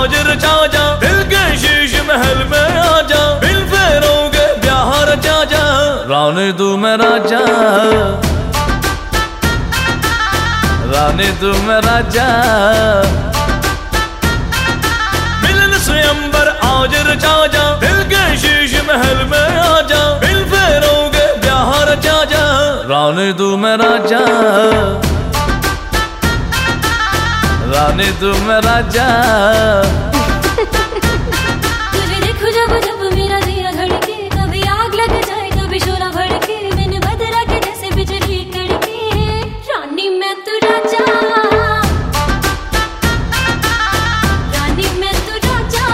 आज रचा जा, दिल के शीश महल में आ जा, बिन फेरों के ब्याह रचा जा, रानी तू मैं राजा, रानी तू मैं राजा। मिलन स्वयंवर आज रचा जा, दिल के शीश महल में आ जा, बिन फेरों के ब्याह रचा जा, रानी तू मैं राजा, रानी तू मैं राजा। तुझे देखो जब जब मेरा दिया धड़के, कभी आग लग जाए कभी शोला भड़के, मैंने बदरा के जैसे बिजली कड़के, रानी मैं तू राजा, रानी मैं तू राजा।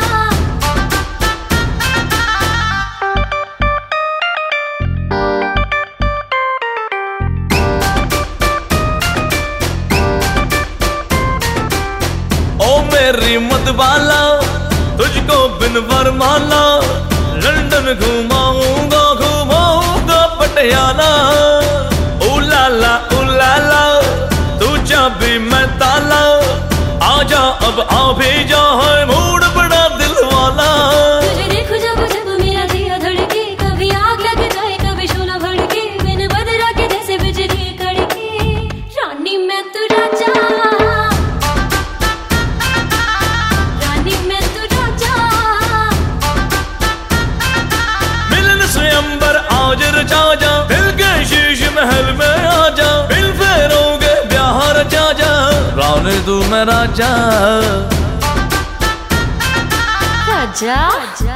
ओ मेरी मतवाला, तुझको बिन वरमाला, लंदन घुमाऊंगा घुमाऊंगा पटियाला, उलाला उलाला, तू चाबी मैं ताला, आजा अब आ भी जा, है मूड बड़ा दिल वाला। तुझे देखो जब जब मेरा दिया धड़के, कभी आग लग जाए कभी शोला भड़के, मैंने बदरा के जैसे बिजली कड़के, रानी मैं तू राजा, रानी मैं तू राजा। मिलन स्वयंवर आज रचा जा, दिल के शीश महल में आ जा, बिन फेरों के ब्याह रचा जा, रानी तू मैं राजा, राजा।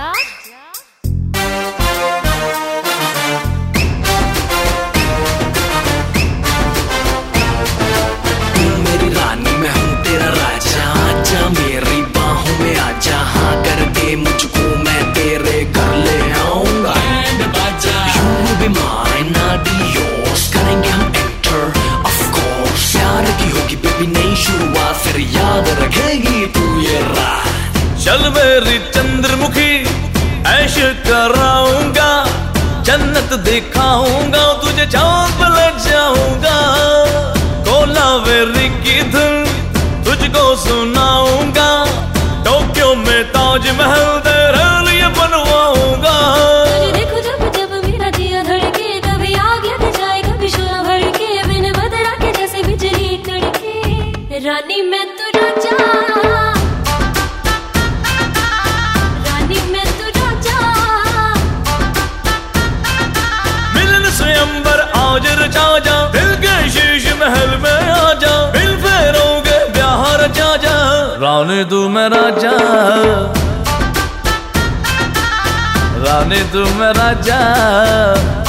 मेरी रानी मैं हूँ तेरा राजा, आजा मेरी बाहों में आजा, हाँ करके मुझको मैं तेरे घर ले आऊंगा। You will be mine, I'll be yours, करेंगे हम enter, of course। प्यार की होगी बेबी नई शुरुआत, फिर याद रखेगी तू ये रात। चल मेरी चंद्रमुखी ऐश कराऊंगा, जन्नत दिखाऊंगा, तुझे चांद पे ले जाऊंगा, कोलावेरी की धुन तुझको सुनाऊंगा, टोक्यो में ताजमहल तेरे लिए बनवाऊंगा। तुझे देखो जब जब मेरा दिया धड़के, कभी आग लग जाए कभी शोला भड़के, मैंने बदरा के जैसे बिजली कड़के, रानी मैं तू राजा, रानी मैं तू राजा। मिलन स्वयंवर आज रचा जा, दिल के शीश महल में आ जा, बिन फेरों के ब्याह रचा जा, रानी तू मैं राजा, रानी तू मैं राजा।